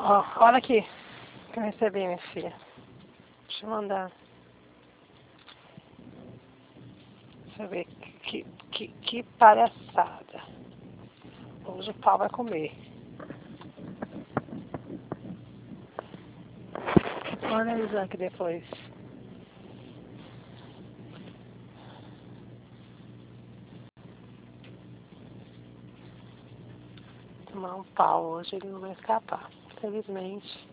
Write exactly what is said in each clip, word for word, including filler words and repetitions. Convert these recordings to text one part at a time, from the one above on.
Ó, olha aqui que eu recebi, minha filha. Deixa eu mandar. Deixa eu ver. Que, que, que palhaçada. Hoje o pau vai comer. Olha isso aqui depois. Tomar um pau hoje, ele não vai escapar. Felizmente.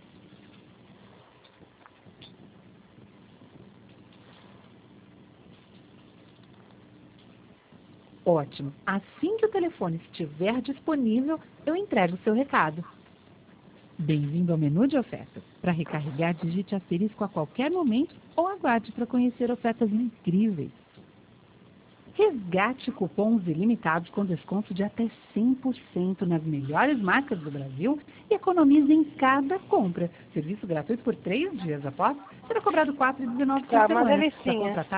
Ótimo. Assim que o telefone estiver disponível, eu entrego o seu recado. Bem-vindo ao menu de ofertas. Para recarregar, digite asterisco a qualquer momento ou aguarde para conhecer ofertas incríveis. Resgate cupons ilimitados com desconto de até cem por cento nas melhores marcas do Brasil e economize em cada compra. Serviço gratuito por três dias após será cobrado quatro reais e dezenove centavos por Tá uma semana. Para delicinha. contratar